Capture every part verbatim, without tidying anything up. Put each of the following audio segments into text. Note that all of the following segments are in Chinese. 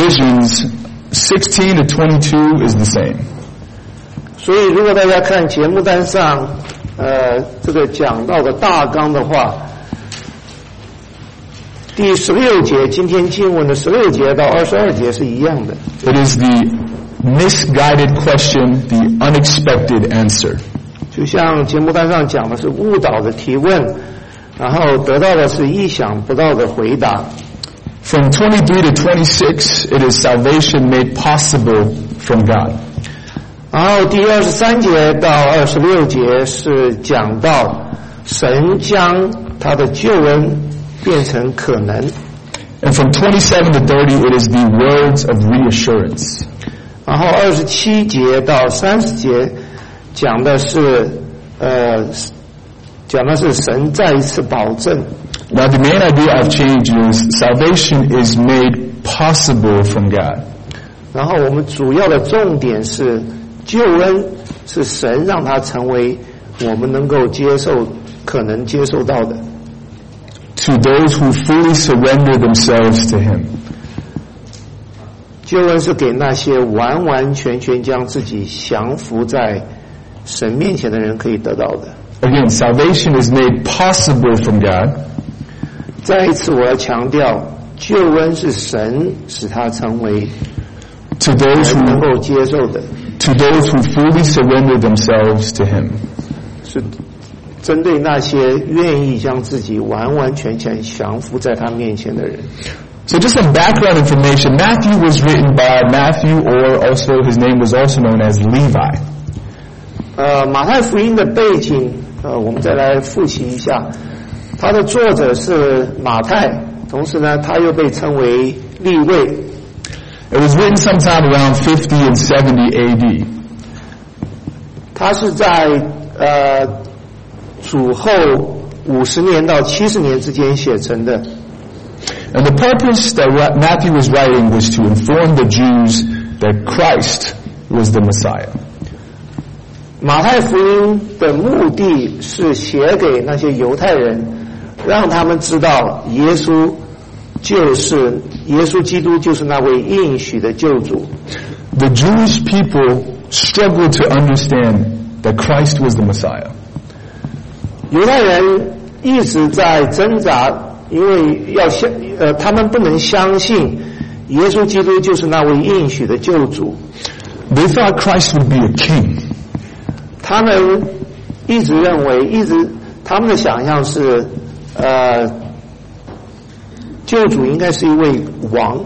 divisions, sixteen to twenty-two is the same. 所以如果大家看节目单上呃这个讲到的大纲的话，第十六节今天经文的十六节到二十二节是一样的。 It is the misguided question, the unexpected answer. 就像节目单上讲的是误导的提问，然后得到的是意想不到的回答。 From twenty-three to twenty-six, it is salvation made possible from God. 然后第二十三节到二十六节是讲到神将他的救恩变成可能。 And from twenty-seven to thirty, it is the words of reassurance. 然后二十七节到三十节讲的是呃讲的是神再一次保证。 Now the main idea of change is salvation is made possible from God. 然后我们主要的重点是救恩是神让它成为我们能够接受可能接受到的。 To those who fully surrender themselves to Him. 救恩是给那些完完全全将自己降服在神面前的人可以得到的。 Again, salvation is made possible from God. 再一次我要强调，救恩是神使它成为 To those 人能 who 够接受的， to those who fully surrender themselves to Him. 是针对那些愿意将自己完完全全降服在他面前的人。 So just some background information. Matthew was written by Matthew, or also his name was also known as Levi. 呃，马太福音的背景，呃，我们再来复习一下。它的作者是马太，同时呢，他又被称为利未。 It was written sometime around fifty and seventy A D. 他是在呃主后五十年到七十年之间写成的。 And the purpose that Matthew was writing was to inform the Jews that Christ was the Messiah. 马太福音的目的是写给那些犹太人，让他们知道耶稣就是耶稣基督就是那位应许的救主。 The Jewish people struggled to understand that Christ was the Messiah. 犹太人一直在挣扎，因为要相呃，他们不能相信耶稣基督就是那位应许的救主。 They thought Christ would be a king. 他们一直认为，一直他们的想象是，呃，救主应该是一位王，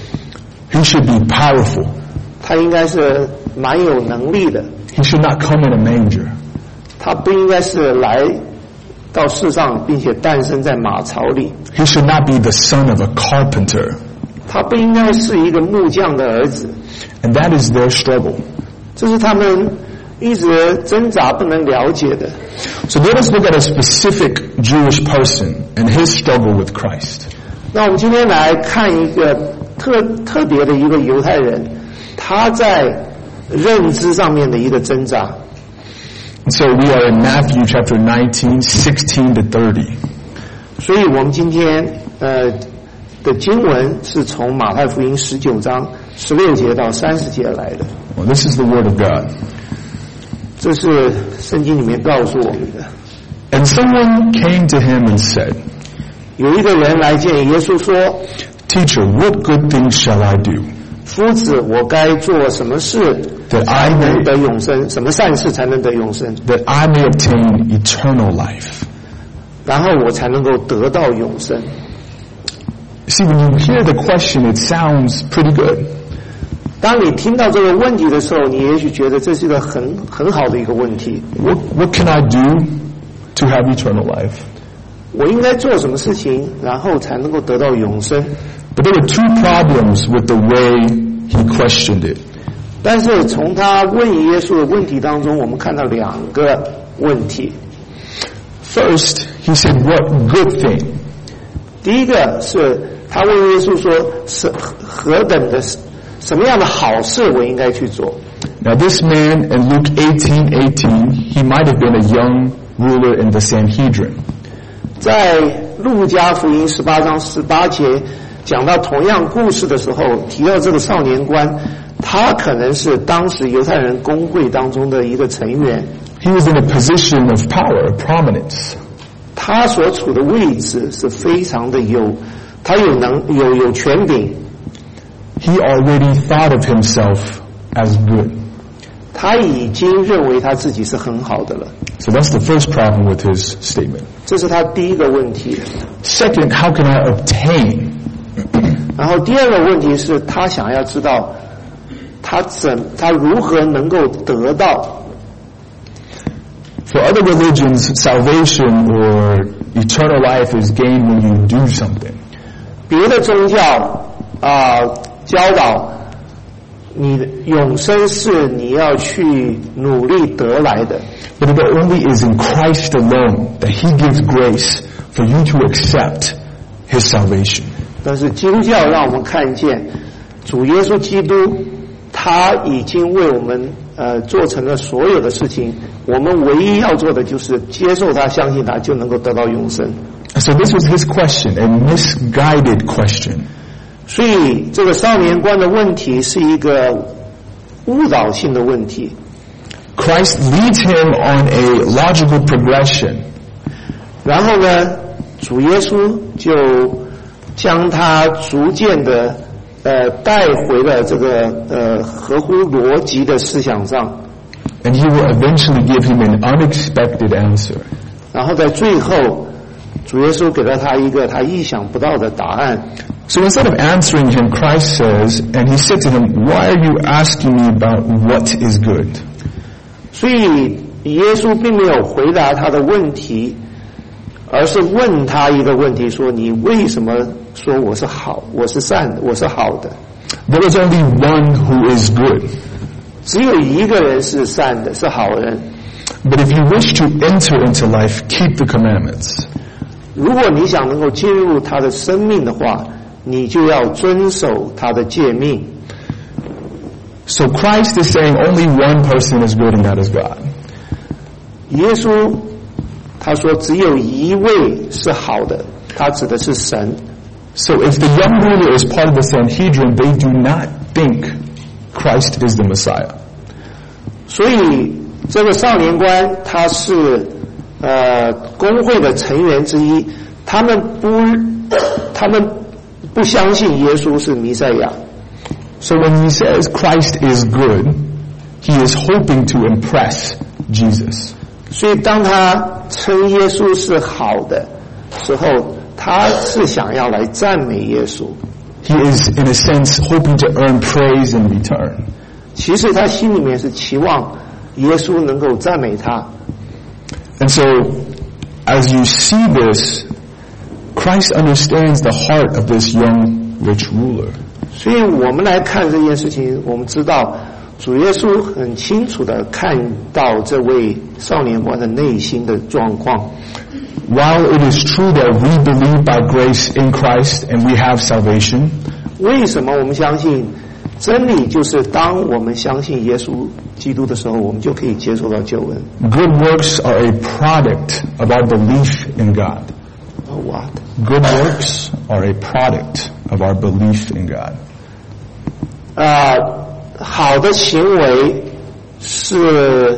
He should be powerful. 他应该是蛮有能力的， He should not come in a manger. 他不应该是来到世上并且诞生在马槽里， He should not be the son of a carpenter. 他不应该是一个木匠的儿子。 And that is their struggle. 这是他们一直挣扎不能了解的。 So let us look at a specific Jewish person and his struggle with Christ. 那我们今天来看一个特特别的一个犹太人，他在认知上面的一个挣扎。 And so we are in Matthew chapter nineteen, sixteen to thirty. 所以我们今天呃的经文是从马太福音十九章十六节到三十节来的。 Well, this is the word of God. 这是圣经里面告诉我们的。 And someone came to him and said, 有一个人来见耶稣说 Teacher, what good things shall I do? 夫子，我该做什么事 That 才 I 能 may, 得永生？什么善事才能得永生？ that I may obtain eternal life. 然后我才能够得到永生。 See, when you hear the question, it sounds pretty good. 当你听到这个问题的时候，你也许觉得这是一个很很好的一个问题。 What, what can I do to have eternal life? 我应该做什么事情，然后才能够得到永生？ But there were two problems with the way he questioned it. 但是从他问耶稣的问题当中，我们看到两个问题。 First, he said, what good thing? 第一个是他问耶稣说：“是何等的什么样的好事我应该去做？” Now this man in Luke eighteen eighteen, he might have been a young ruler in the Sanhedrin. 在路加福音十八章十八节， 讲到同样故事的时候，提到这个少年官，他可能是当时犹太人公会当中的一个成员。 He was in a position of power, of prominence. 他所处的位置是非常的有，他有能有有权柄。 He already thought of himself as good. 他已经认为他自己是很好的了。 So that's the first problem with his statement. 这是他第一个问题。 Second, how can I obtain? 然后第二个问题是他想要知道他怎他如何能够得到。 For other religions, salvation or eternal life is gained when you do something. 别的宗教啊、呃、教导你的永生是你要去努力得来的。 But it only is in Christ alone that He gives grace for you to accept His salvation. 但是基督教让我们看见主耶稣基督他已经为我们呃做成了所有的事情，我们唯一要做的就是接受他，相信他，就能够得到永生。 So this was his question, a misguided question. 所以这个少年官的问题是一个误导性的问题。 Christ leads him on a logical progression. 然后呢，主耶稣就将他逐渐的呃带回了这个呃合乎逻辑的思想上。 And he will eventually give him an unexpected answer. 然后在最后，主耶稣给了他一个他意想不到的答案。 So instead of answering him, Christ says, and he said to him, "Why are you asking me about what is good?" 所以耶稣并没有回答他的问题，而是问他一个问题，说你为什么说我是好，我是善的，我是好的？ There is only one who is good. 只有一个人是善的，是好人。 But if you wish to enter into life, keep the commandments. 如果你想能够进入他的生命的话，你就要遵守他的诫命。 So Christ is saying only one person is good, and that is God. 耶稣他说只有一位是好的，他指的是神。 So if the young ruler is part of the Sanhedrin, they do not think Christ is the Messiah. 所以这个少年官他是呃公会的成员之一，他们不他们不相信耶稣是弥赛亚。 So when he says Christ is good, he is hoping to impress Jesus. 所以当他称耶稣是好的时候，他是想要来赞美耶稣。 He is, in a sense, hoping to earn praise in return. 其实他心里面是期望耶稣能够赞美他。 And so, as you see this, Christ understands the heart of this young rich ruler. 所以我们来看这件事情，我们知道主耶稣很清楚地看到这位少年官的内心的状况。 While it is true that we believe by grace in Christ and we have salvation, 为什么我们相信真理？就是当我们相信耶稣基督的时候，我们就可以接受到救恩。 good works are a product of our belief in God. What? Good works are a product of our belief in God. 啊、呃，好的行为是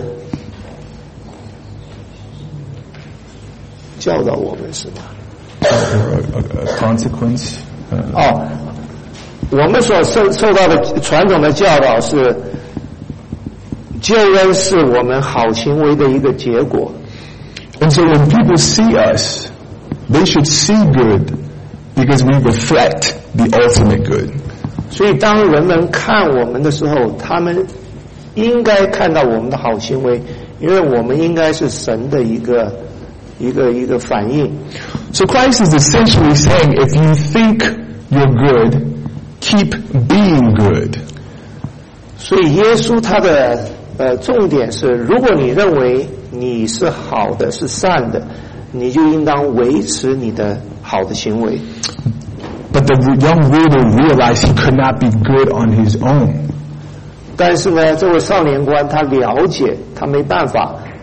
教导我们是吗？ A, a, a consequence. Uh, 哦，我们所受受到的传统的教导是，救恩是我们好行为的一个结果。 And so when people see us, they should see good because we reflect the ultimate good. 所以当人们看我们的时候，他们应该看到我们的好行为，因为我们应该是神的一个一个一个反应。 So Christ is essentially saying, if you think you're good, keep being good. 所以耶稣他的呃重点是，如果你认为你是好的，是善的，你就应当维持你的好的行为。 But the young ruler realized he could not be good on his own. 但是呢，这位少年官他了解，他没办法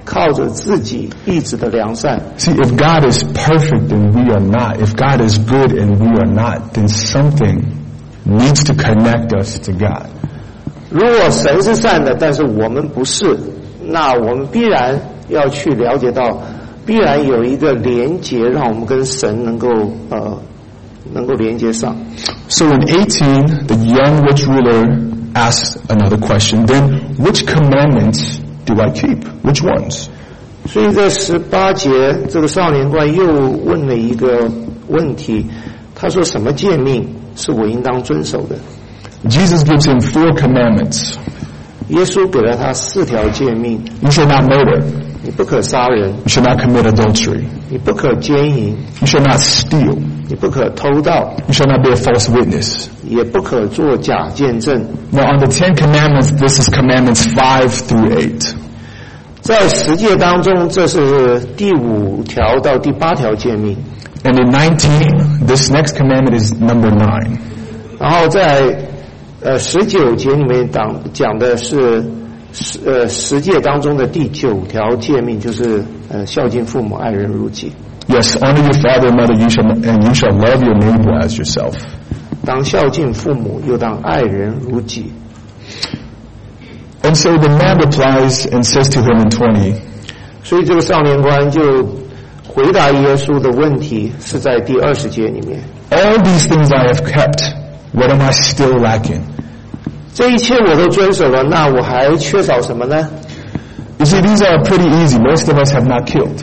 靠着自己意志的良善。 See, if God is perfect and we are not, if God is good and we are not, then something needs to connect us to God. 如果神是善的，但是我们不是，那我们必然要去了解到，必然有一个连结，让我们跟神能够呃能够连接上。 So in eighteen, the young rich ruler asks another question, then which commandments do I keep? Which ones? 所以在十八节，这个少年官又问了一个问题，他说：“什么诫命是我应当遵守的？” Jesus gives him four commandments. 耶稣给了他四条诫命： You shall not murder. 你不可杀人， You shall not commit adultery. 你不可奸淫， You shall not steal. 你不可偷盗， You shall not be a false witness. 也不可作假见证。 Now on the Ten Commandments, this is commandments five through eight. 在十诫当中，这是第五条到第八条诫命。 And in nineteen, this next commandment is number nine. 然后在呃十九节里面讲讲的是十呃十诫当中的第九条诫命，就是呃孝敬父母，爱人如己。 Yes, honor your father and mother, you shall, and you shall love your neighbor as yourself. 当孝敬父母，又当爱人如己。 And so the man replies and says to him in twenty, 所以这个少年官就回答耶稣的问题，是在第二十节里面。 all these things I have kept, what am I still lacking? 这一切我都遵守了，那我还缺少什么呢？ You see, these are pretty easy. Most of us have not killed.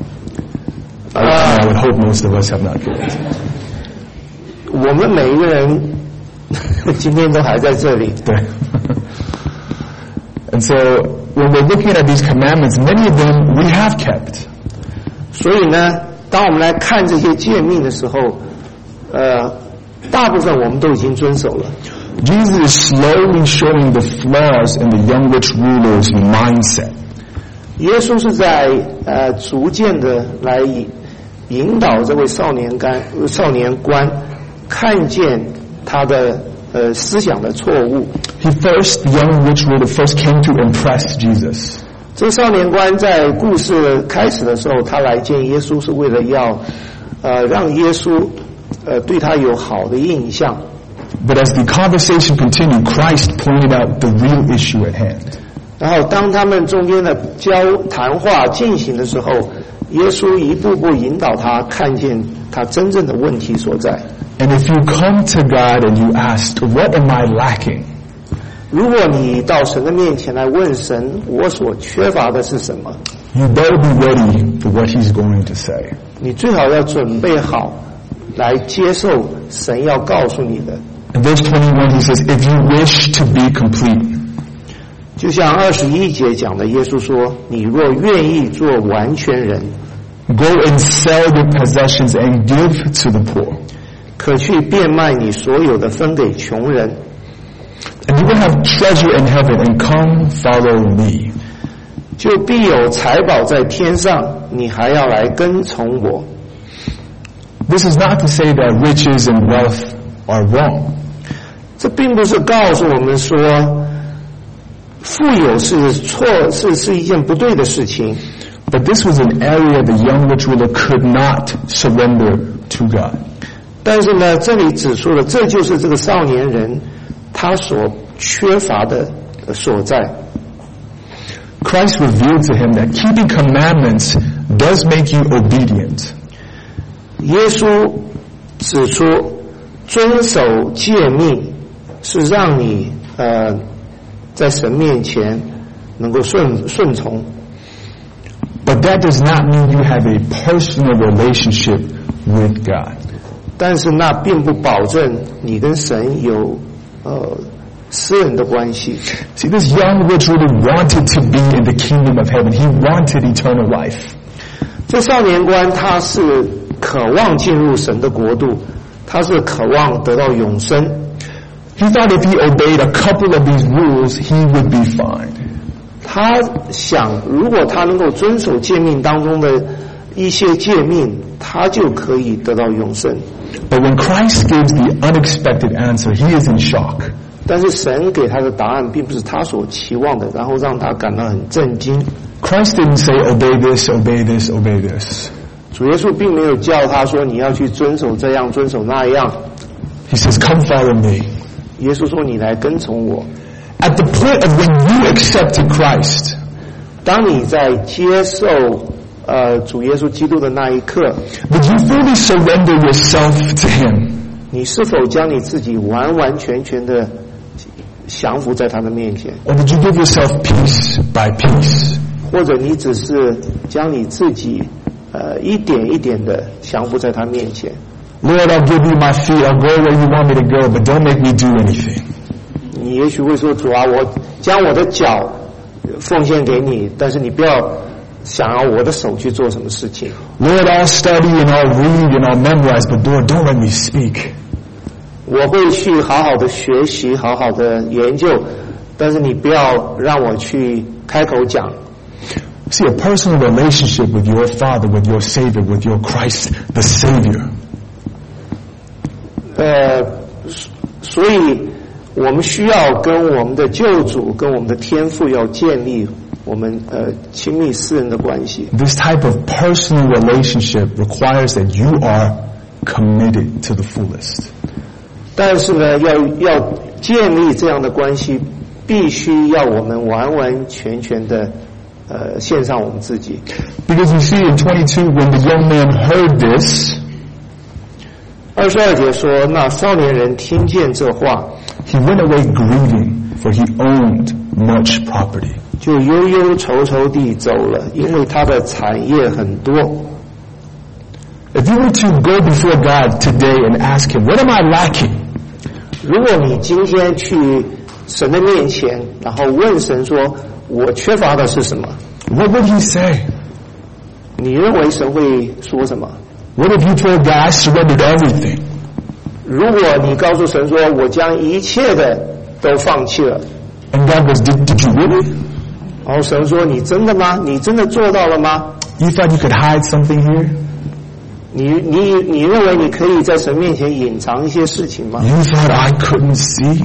I, I would hope most of us have not killed. 我们每一个人今天都还在这里。 对。And so when we're looking at these commandments, many of them we have kept. 所以呢，当我们来看这些诫命的时候，呃，大部分我们都已经遵守了。 Jesus is slowly showing the flaws in the young rich ruler's mindset. 耶稣是在呃逐渐的来引导这位少年官少年官看见他的呃思想的错误。 He first, the young rich ruler first came to impress Jesus. 这个少年官在故事开始的时候，他来见耶稣是为了要呃让耶稣呃对他有好的印象。 But as the conversation continued, Christ pointed out the real issue at hand. 然后当他们中间的交谈话进行的时候，耶稣一步步引导他看见他真正的问题所在。 And if you come to God and you ask, what am I lacking? 如果你到神的面前来问神，我所缺乏的是什么？ You better be ready for what he's going to say. 你最好要准备好来接受神要告诉你的。 In verse twenty-one, he says, if you wish to be complete. 就像二十一节讲的，耶稣说：“你若愿意做完全人， Go and sell your possessions and give to the poor. 可去变卖你所有的，分给穷人， And you will have treasure in heaven, and come follow me. 就必有财宝在天上。你还要来跟从我。” This is not to say that riches and wealth are wrong. 这并不是告诉我们说富有是错，是是一件不对的事情。 But this was an area the young rich ruler could not surrender to God. 但是呢，这里指出了，这就是这个少年人他所缺乏的所在。 Christ revealed to him that keeping commandments does make you obedient. 耶稣指出，遵守诫命是让你呃在神面前能够顺顺从。 But that does not mean you have a personal relationship with God. 但是那并不保证你跟神有呃私人的关系。 See, this young rich ruler wanted to be in the kingdom of heaven. He wanted eternal life. 这少年官他是渴望进入神的国度，他是渴望得到永生。 He thought if he obeyed a couple of these rules, he would be fine. 他想，如果他能够遵守诫命当中的一些诫命，他就可以得到永生。 But when Christ gives the unexpected answer, he is in shock. 但是神给他的答案并不是他所期望的，然后让他感到很震惊。 Christ didn't say, obey this, obey this, obey this. 主耶稣并没有叫他说你要去遵守这样遵守那样。 He says, come follow me. 耶稣说你来跟从我。 At the point of when you accepted Christ, 当你在接受呃主耶稣基督的那一刻， did you fully surrender yourself to Him? 你是否将你自己完完全全的降服在他的面前？ Or did you give yourself piece by piece? 或者你只是将你自己呃一点一点的降服在他面前？ Lord, I'll give you my feet. I'll go where you want me to go, but don't make me do anything. 你也许会说，主啊，我将我的脚奉献给你，但是你不要想要我的手去做什么事情。 Lord, I'll study and I'll read and I'll memorize, but Lord, don't let me speak. 我会去好好的学习，好好的研究，但是你不要让我去开口讲。 See, a personal relationship with your Father, with your Savior, with your Christ, the Savior. 呃，所以我们需要跟我们的救主、跟我们的天父要建立我们呃亲密私人的关系。 This type of personal relationship requires that you are committed to the fullest. 但是呢，要要建立这样的关系，必须要我们完完全全的呃献上我们自己。 Because you see in twenty-two, when the young man heard this, 二十二节说，那少年人听见这话， he went away grieving, for he owned much property. 就忧忧愁愁地走了，因为他的产业很多。 If you were to go before God today and ask Him, what am I lacking? 如果你今天去神的面前，然后问神说，我缺乏的是什么？ What would He say? 你认为神会说什么？ What if you told God, I surrendered everything? 如果你告诉神说，我将一切的都放弃了， And God goes, did, did you really? 然后神说，你真的吗？你真的做到了吗？ You thought you could hide something here? 你你你认为你可以在神面前隐藏一些事情吗？ You thought I couldn't see?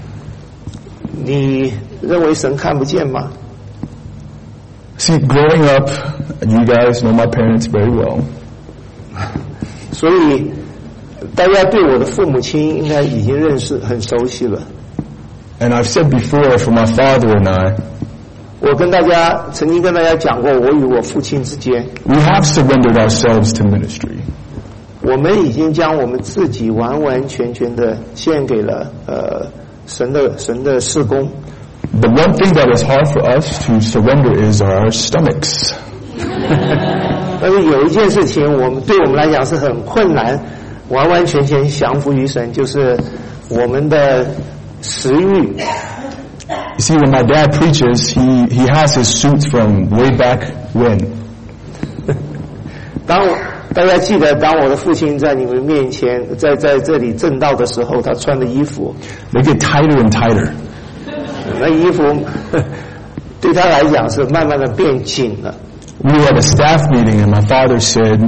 你认为神看不见吗？ See, growing up, and you guys know my parents very well. 所以大家对我的父母亲应该已经认识很熟悉了。 And I've said before, for my father and I, 我跟大家曾经跟大家讲过，我与我父亲之间， we have surrendered ourselves to ministry. 我们已经将我们自己完完全全的献给了呃神的神的事工。 The one thing that is hard for us to surrender is our stomachs. 但是有一件事情，我们对我们来讲是很困难，完完全全降服于神，就是我们的食欲。 You see, when my dad preaches, he, he has his suits from way back when. 当我大家记得，当我的父亲在你们面前，在在这里正道的时候，他穿的衣服， They get tighter and tighter. 那衣服对他来讲是慢慢的变紧了。 We were at a staff meeting and my father said,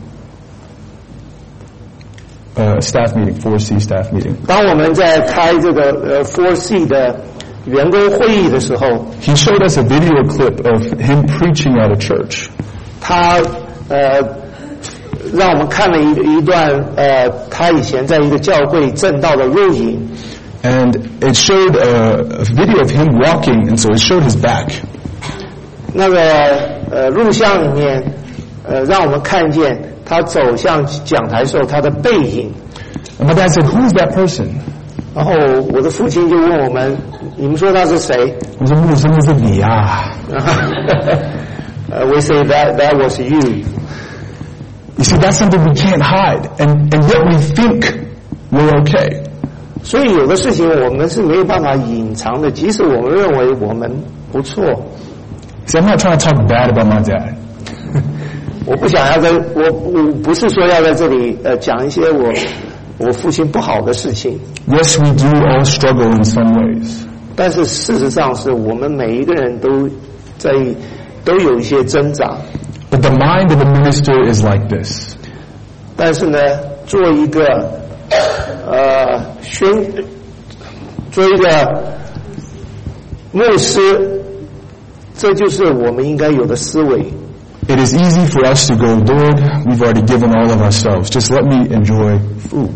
uh, staff meeting, four C staff meeting. 当我们在开这个呃 four C 的员工会议的时候， He showed us a video clip of him preaching at a church. 他呃让我们看了一一段呃他以前在一个教会正道的录影。 And it showed a, a video of him walking, and so it showed his back. 那个呃录像里面呃让我们看见他走向讲台时候他的背影。 And my dad said, who is that person? 然后我的父亲就问我们，你们说他是谁？ 我说牧师，那是你啊。 呃 we say that that was you. You see, that's something we can't hide, and, and yet we think we're okay. 所以有的事情我们是没有办法隐藏的，即使我们认为我们不错。 See, I'm not trying to talk bad about my dad. 我不想要在，我我不是说要在这里呃讲一些我我父亲不好的事情。 Yes, we do all struggle in some ways. 但是事实上是我们每一个人都在都有一些挣扎。 But the mind of a minister is like this. 但是呢，做一个呃宣做一个牧师，这就是我们应该有的思维。 It is easy for us to go, Lord, we've already given all of ourselves. Just let me enjoy food.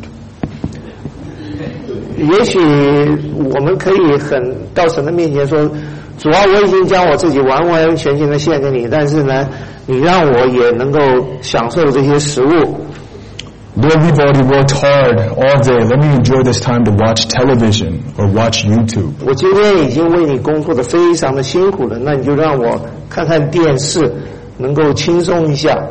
也许我们可以很到神的面前说，主啊，我已经将我自己完完全全的献给你，但是呢，你让我也能够享受这些食物。 Lord, we've already worked hard all day. Let me enjoy this time to watch television or watch YouTube. 我今天已经为你工作的非常的辛苦了，那你就让我看看电视，能够轻松一下。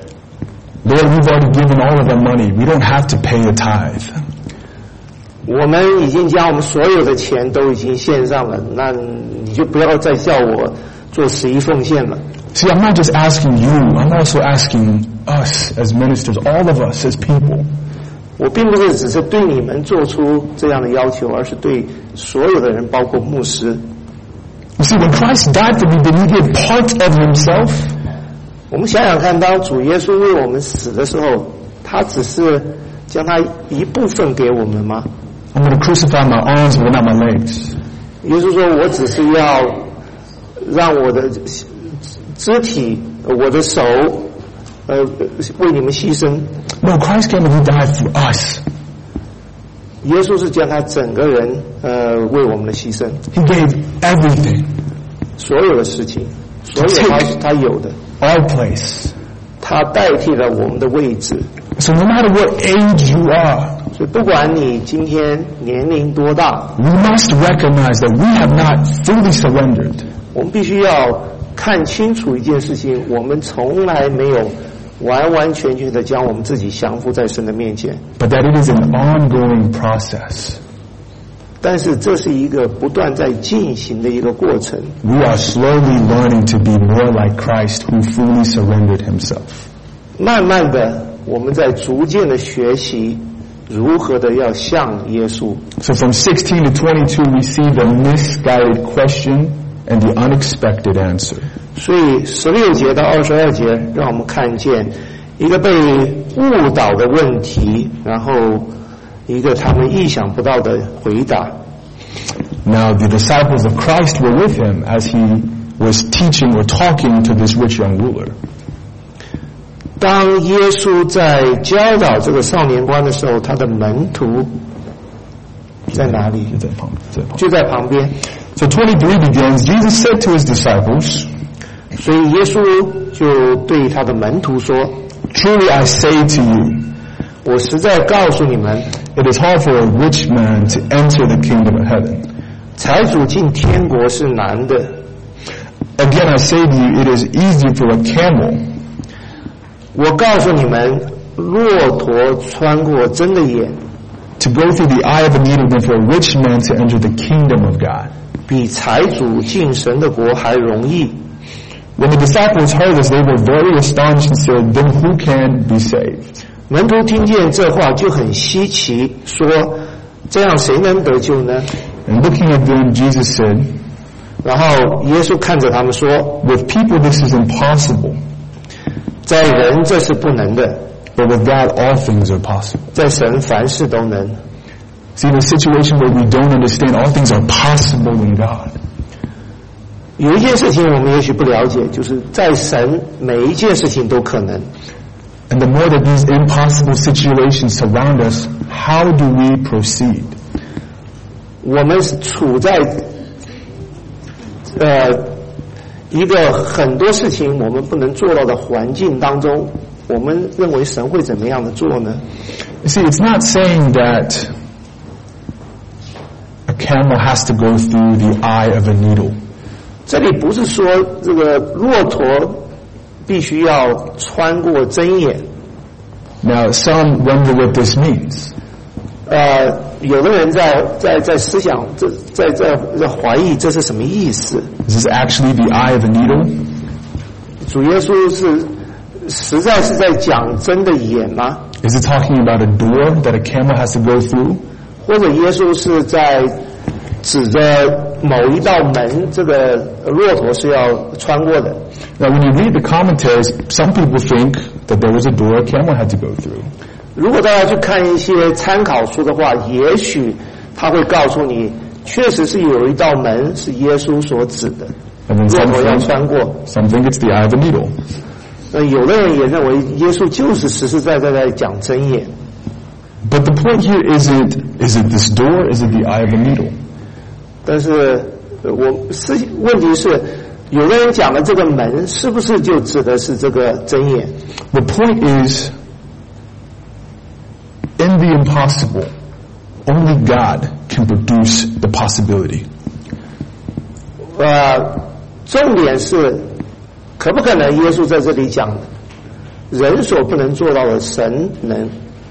Lord, we've already given all of our money. We don't have to pay a tithe. 我们已经将我们所有的钱都已经献上了，那你就不要再叫我做十一奉献了。 See, I'm not just asking you. I'm also asking us as ministers, all of us as people. 我并不是只是对你们做出这样的要求，而是对所有的人，包括牧师。 You see, when Christ died for me, did he give part of himself? 我们想想看，当主耶稣为我们死的时候，他只是将他一部分给我们吗？ I'm going to crucify my arms, but not my legs. 耶稣说：“我只是要让我的肢体、我的手，呃，为你们牺牲。” No, Christ came and he died for us. 耶稣是将他整个人，呃，为我们的牺牲。 He gave everything. 所有的事情，所有他他有的。 Our place. 他代替了我们的位置。 So no matter what age you are, 所以不管你今天年龄多大， we must recognize that we have not fully surrendered. 我们必须要看清楚一件事情，我们从来没有完完全全的将我们自己降服在神的面前。 But that it is an ongoing process. 但是这是一个不断在进行的一个过程。 We are slowly learning to be more like Christ who fully surrendered himself. 慢慢的，我们在逐渐的学习如何的要像耶稣。 So from sixteen to twenty-two, we see the misguided question and the unexpected answer. 所以十六节到二十二节，让我们看见一个被误导的问题，然后一个他们意想不到的回答。 Now the disciples of Christ were with him as he was teaching or talking to this rich young ruler. 当耶稣在教导这个少年官的时候，他的门徒在哪里？ 就在旁边。 就在旁边。 So twenty-three begins, Jesus said to his disciples, 所以耶稣就对他的门徒说 Truly I say to you, 我实在告诉你们 it is hard for a rich man to enter the kingdom of heaven. 财主进天国是难的。 Again I say to you, it is easier for a camel. 我告诉你们，骆驼穿过针的眼 to go through the eye of a needle than for a rich man to enter the kingdom of God. 比财主进神的国还容易。 When the disciples heard this, they were very astonished and said, Then who can be saved? 门徒听见这话就很稀奇，说：这样谁能得救呢？ And looking at them, Jesus said, 然后耶稣看着他们说： With people this is impossible, 在人这是不能的， but with God all things are possible. 在神凡事都能。 See, in a situation where we don't understand, all things are possible in God. 有一件事情我们也许不了解，就是在神每一件事情都可能。 And the more that these impossible situations surround us, how do we proceed? 我们处在呃一个很多事情我们不能做到的环境当中，我们认为神会怎么样的做呢？ You see, it's not saying that a camel has to go through the eye of a needle. 这里不是说这个骆驼必须要穿过针眼。 Now, some wonder what this means. 呃，有的人在在在思想，这在在在怀疑这是什么意思？ Is this actually the eye of a needle? 主耶稣是实在是在讲针的眼吗？ Is it talking about a door that a camel has to go through? 或者耶稣是在指着某一道门，这个骆驼是要穿过的？ Now, when you read the commentaries, some people think that there was a door a camel had to go through. 如果大家去看一些参考书的话，也许他会告诉你， 确实是有一道门是耶稣所指的， And then 骆 some 驼要 think, 穿过。 some think it's the eye of a needle. 那有的人也认为耶稣就是实实在在在讲真言。 But the point here isn't, is it this door? Is it the eye of a needle? 但是呃我是问题是，有的人讲的这个门是不是就指的是这个真言？ The point is, in the impossible, only God can produce the possibility. 呃，重点是可不可能耶稣在这里讲人所不能做到的神能。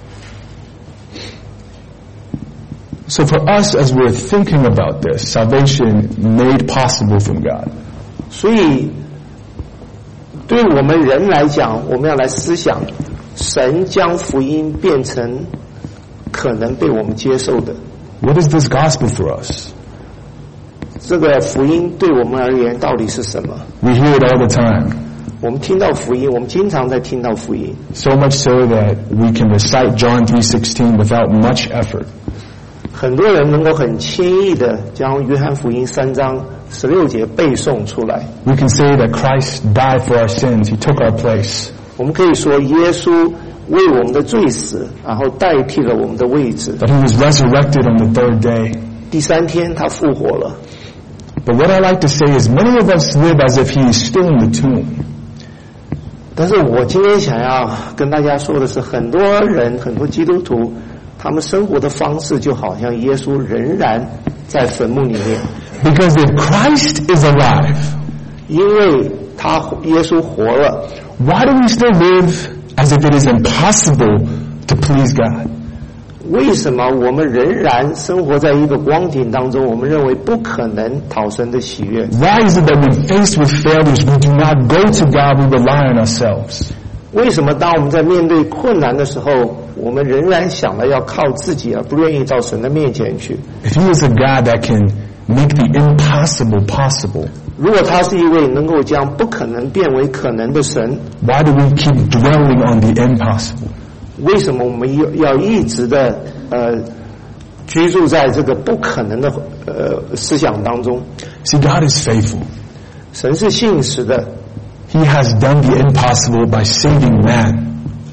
So for us, as we're thinking about this, salvation made possible from God. 所以对我们人来讲，我们要来思想，神将福音变成可能被我们接受的。 What is this gospel for us? 这个福音对我们而言到底是什么？ We hear it all the time. 我们听到福音，我们经常在听到福音， So much so that we can recite John three sixteen without much effort. 很多人能够很轻易的将约翰福音三章十六节背诵出来。 We can say that Christ died for our sins. He took our place. 我们可以说耶稣为我们的罪死，然后代替了我们的位置。 That he was resurrected on the third day. 第三天他复活了。 But what I like to say is many of us live as if he is still in the tomb. 但是我今天想要跟大家说的是，很多人很多基督徒他们生活的方式就好像耶稣仍然在坟墓里面。 Because if Christ is alive, 因为他耶稣活了， why do we still live as if it is impossible to please God? 为什么我们仍然生活在一个光景当中？我们认为不可能讨神的喜悦。 Why is it that when faced with failures, we do not go to God, we rely on ourselves? 为什么当我们在面对困难的时候，我们仍然想着要靠自己，而不愿意到神的面前去？ If he is a God that can make the impossible possible, 如果他是一位能够将不可能变为可能的神， why do we keep dwelling on the impossible? 为什么我们要要一直的呃居住在这个不可能的呃思想当中？ See, God is faithful. 神是信实的， He has done the impossible by saving man.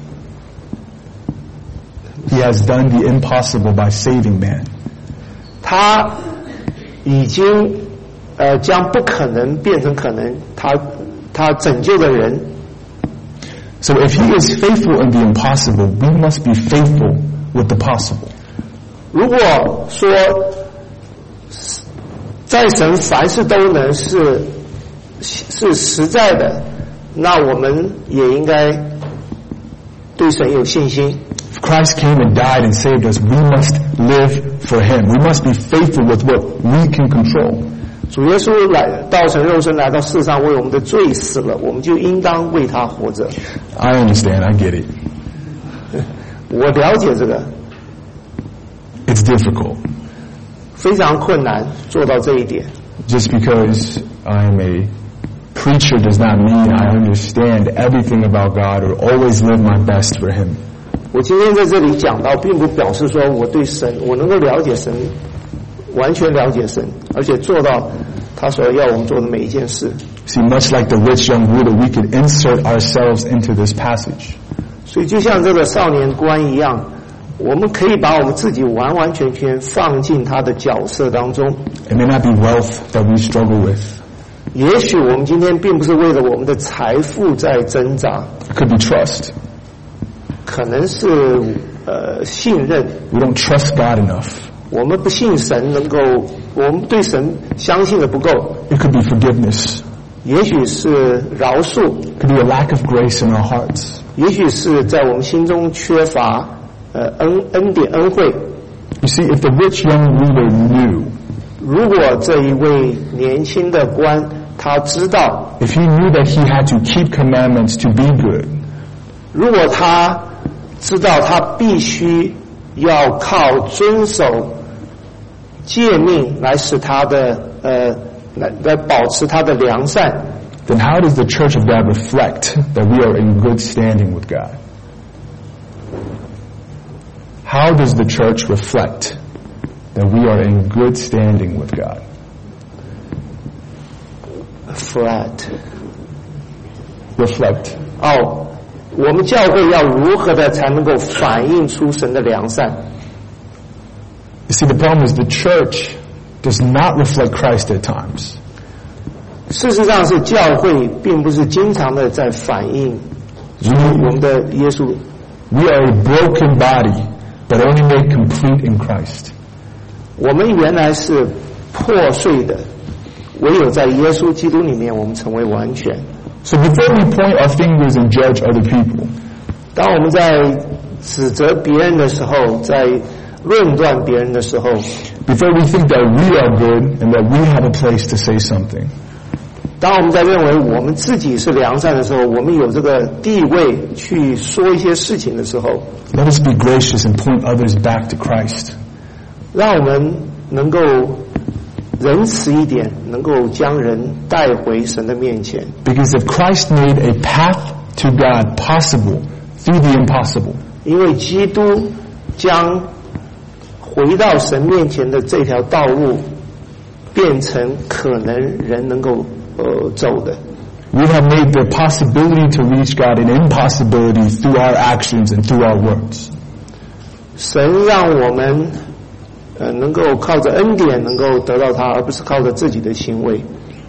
He has done the impossible by saving man. 他已经呃将不可能变成可能，他他拯救的人。 So if he is faithful in the impossible, we must be faithful with the possible. 如果说在神凡事都能是是实在的，那我们也应该对神有信心。 If Christ came and died and saved us, we must live for him. We must be faithful with what we can control. 主耶稣来道成肉身来到世上，为我们的罪死了，我们就应当为他活着。 I understand. I get it. 我了解这个， It's difficult. 非常困难做到这一点。 Just because I am a preacher does not mean I understand everything about God or always live my best for him. 我今天在这里讲到，并不表示说我对神，我能够了解神，完全了解神，而且做到他所要我们做的每一件事。 See, much like the rich young ruler, we can insert ourselves into this passage. 所以就像这个少年官一样，我们可以把我们自己完完全全放进他的角色当中。 It may not be wealth that we struggle with. 也许我们今天并不是为了我们的财富在挣扎， It could be trust. 可能是呃信任。 We don't trust God enough. 我们不信神能够，我们对神相信的不够。 It could be forgiveness. 也许是饶恕， It could be a lack of grace in our hearts. 也许是在我们心中缺乏呃恩恩典恩惠。 You see, if the rich young ruler knew, 如果这一位年轻的官他知道， if he knew that he had to keep commandments to be good, 如果他知道他必须要靠遵守诫命来使他的呃来来保持他的良善， then how does the church of God reflect that we are in good standing with God? How does the church reflect that we are in good standing with God. Flat. Reflect. 哦，我们教会要如何的才能够反映出神的良善？ You see, the problem is the church does not reflect Christ at times. 事实上是教会并不是经常的在反映我们的耶稣。 We are a broken body, but only made complete in Christ. 我们原来是破碎的，唯有在耶稣基督里面，我们成为完全。 So before we point our fingers and judge other people, 当我们在指责别人的时候，在论断别人的时候 before we think that we are good and that we have a place to say something, 当我们在认为我们自己是良善的时候，我们有这个地位去说一些事情的时候， let us be gracious and point others back to Christ. 让我们能够仁慈一点，能够将人带回神的面前。 Because if Christ made a path to God possible through the impossible, 因为基督将回到神面前的这条道路变成可能人能够呃走的。 we have made the possibility to reach God an impossibility through our actions and through our words. 神让我们呃能够靠着恩典能够得到他，而不是靠着自己的行为。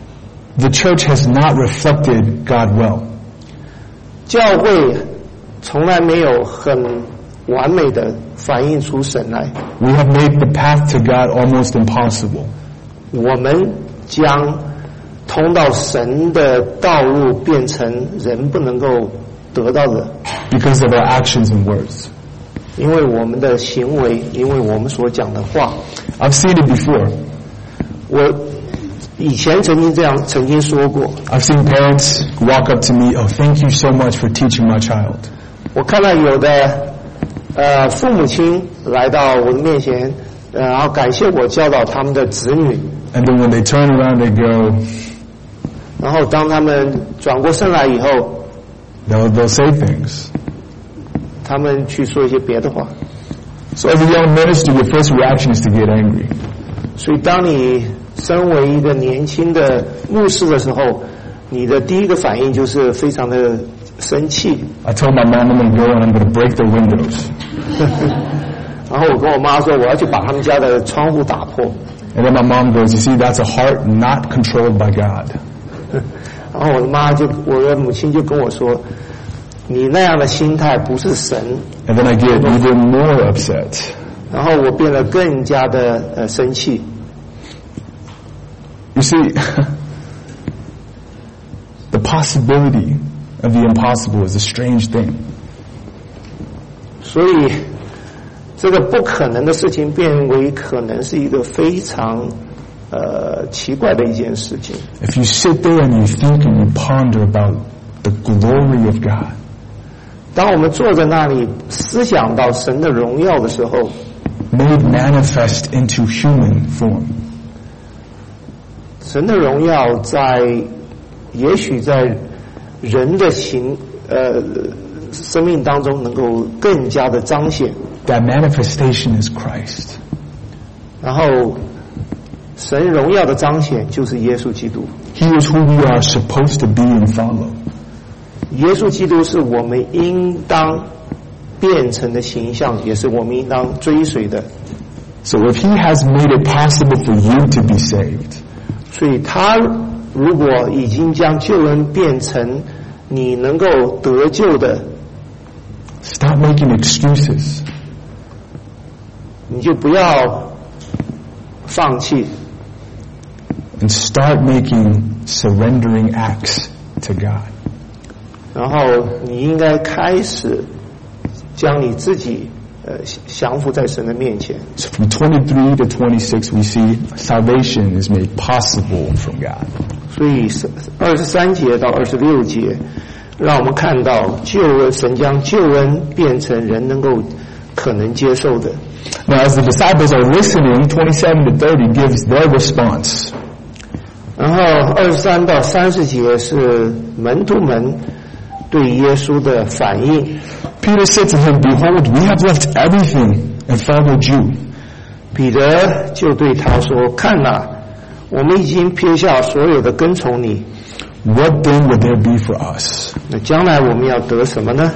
The church has not reflected God well. 教会从来没有很完美的反映出神来。 We have made the path to God almost impossible. 我们将通到神的道路变成人不能够得到的， Because of our actions and words. 因为我们的行为，因为我们所讲的话。 I've seen it before. 我以前曾经这样曾经说过， I've seen parents walk up to me, oh, thank you so much for teaching my child. 我看到有的呃父母亲来到我的面前，呃，然后感谢我教导他们的子女。 And then when they turn around, they go, 然后当他们转过身来以后， they'll, they'll say things. 他们去说一些别的话。 So as a young minister, your first reaction is to get angry. 所以当你身为一个年轻的牧师的时候，你的第一个反应就是非常的生气。 I told my mom I'm going to go and I'm going to break their windows. 然后我跟我妈说，我要去把他们家的窗户打破。 And then my mom goes, you see, that's a heart not controlled by God. 然后我的妈就，我的母亲就跟我说，你那样的心态不是神。 And then I get even more upset. 然后我变得更加的呃生气。 You see, the possibility of the impossible is a strange thing. 所以这个不可能的事情变为可能，是一个非常呃奇怪的一件事情。 If you sit there and you think and you ponder about the glory of God, 当我们坐在那里思想到神的荣耀的时候， made manifest into human form, 神的荣耀在也许在人的行呃生命当中能够更加的彰显。 that manifestation is Christ. 然后神荣耀的彰显就是耶稣基督。 He is who we are supposed to be and follow. 耶稣基督是我们应当变成的形象，也是我们应当追随的。 So if he has made it possible for you to be saved, 所以他如果已经将救恩变成你能够得救的， stop making excuses. 你就不要放弃， And start making surrendering acts to God. 然后你应该开始将你自己呃降服在神的面前。 So from twenty-three to twenty-six, we see salvation is made possible from God. 所以二十三节到二十六节，让我们看到救恩，神将救恩变成人能够可能接受的。 Now, as the disciples are listening, twenty-seven to thirty gives their response. 然后二十三到三十节是门徒们对耶稣的反应。 Peter said to him, behold, we have left everything and followed you. 彼得就对他说：“看哪，我们已经撇下所有的跟从你。 What then would there be for us?” 那将来我们要得什么呢？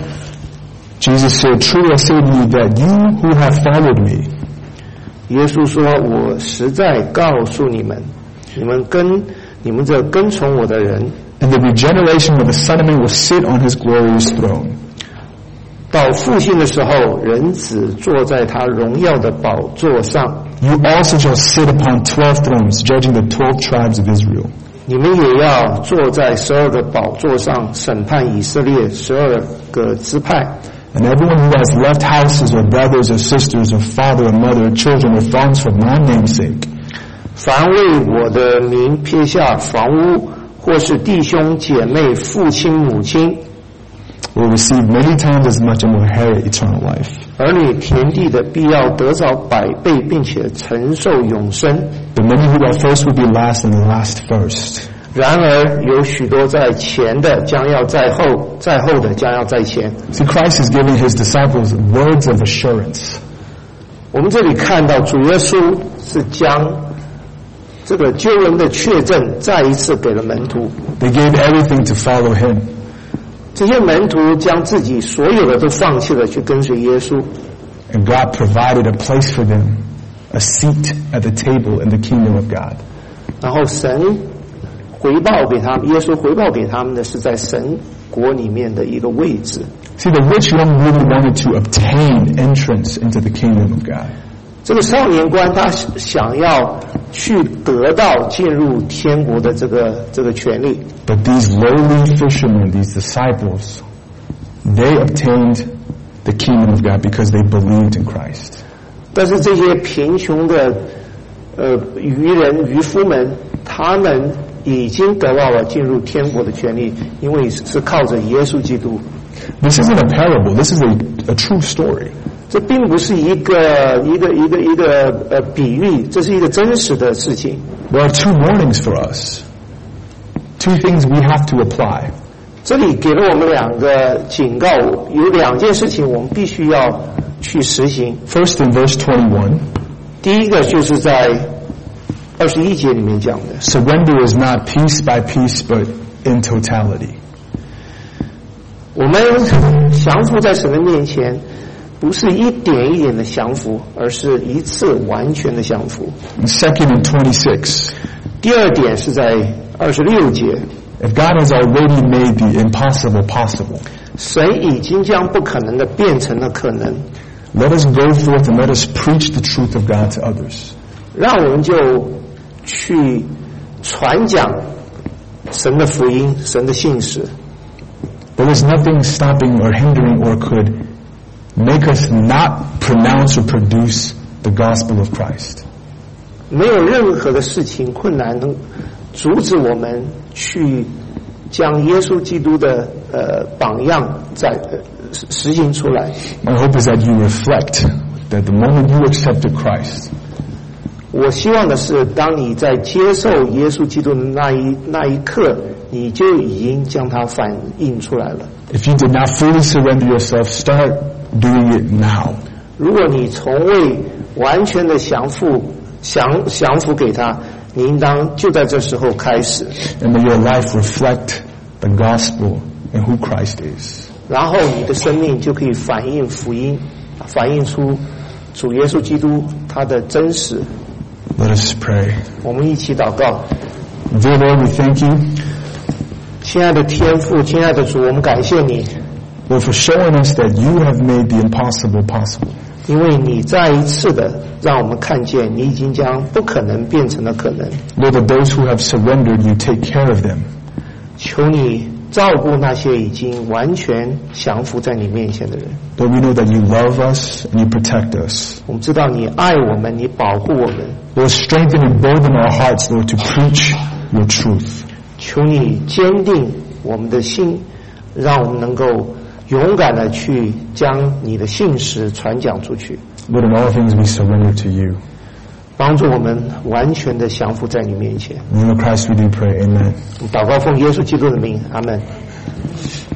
Jesus said, Truly I say to you that you who have followed me, 耶稣说：“我实在告诉你们，你们跟你们这跟从我的人， in the regeneration when the Son of Man will sit on his glorious throne. 到复兴的时候，人子坐在他荣耀的宝座上， You also shall sit upon twelve thrones, judging the twelve tribes of Israel. 你们也要坐在十二个宝座上，审判以色列十二个支派。 And everyone who has left houses or brothers or sisters or father or mother or children or farms for my name's sake, 凡为我的名撇下房屋，或是弟兄姐妹、父亲母亲， will receive many times as much and will inherit eternal life. 儿女田地的，必要得着百倍，并且承受永生。 The many who are first will be last, and the last first. 然而有许多在前的，将要在后；在后的，将要在前。 See, Christ is giving his disciples words of assurance. 我们这里看到主耶稣是将这个救恩的确证再一次给了门徒。 They gave everything to follow him. 这些门徒将自己所有的都放弃了，去跟随耶稣。 And God provided a place for them, a seat at the table in the kingdom of God. 然后神回报给他们，耶稣回报给他们的是在神国里面的一个位置。 See, the rich young ruler wanted to obtain entrance into the kingdom of God. 这个少年官他想要去得到进入天国的这个这个权利， But these lowly fishermen, these disciples, they obtained the kingdom of God because they believed in Christ. 但是这些贫穷的呃渔人渔夫们，他们已经得到了进入天国的权利，因为是靠着耶稣基督。 This isn't a parable. This is a, a true story. 这并不是一个一个一个一个呃比喻，这是一个真实的事情。 There are two warnings for us. Two things we have to apply. 这里给了我们两个警告，有两件事情我们必须要去实行。 First, in verse twenty-one, 第一个就是在二十一节里面讲的， surrender is not piece by piece, but in totality. 我们降服在神的面前，不是一点一点的降服，而是一次完全的降服。 And second, in twenty-six, 第二点是在二十六节， if God has already made the impossible possible, 神已经将不可能的变成了可能， let us go forth and let us preach the truth of God to others. 让我们就去传讲神的福音，神的信实。 There is nothing stopping or hindering or could make us not pronounce or produce the gospel of Christ. 没有任何的事情困难能阻止我们去将耶稣基督的呃榜样在呃实实行出来。 My hope is that you reflect that the moment you accepted Christ, 我希望的是，当你在接受耶稣基督的那一那一刻，你就已经将它反映出来了。 if you did not fully surrender yourself, start doing it now. 如果你从未完全的降服降降服给他，你应当就在这时候开始， And may your life reflect the gospel and who Christ is. 然后你的生命就可以反映福音，反映出主耶稣基督他的真实。 Let us pray. 我们一起祷告。 Dear Lord, we thank you, 亲爱的天父，亲爱的主，我们感谢你， Lord, for showing us that you have made the impossible possible. 因为你再一次的让我们看见，你已经将不可能变成了可能。 Lord, that those who have surrendered, you take care of them. 求你照顾那些已经完全降服在你面前的人。 Lord, we know that you love us and you protect us. 我们知道你爱我们，你保护我们。 Lord, strengthen and burden our hearts, Lord, to preach your truth. 求你坚定我们的心，让我们能够勇敢的去将你的信实传讲出去。 Lord, in all things we surrender to you. 帮助我们完全的降服在你面前。 In the name of Christ we do pray. Amen. 祷告奉耶稣基督的名，阿门。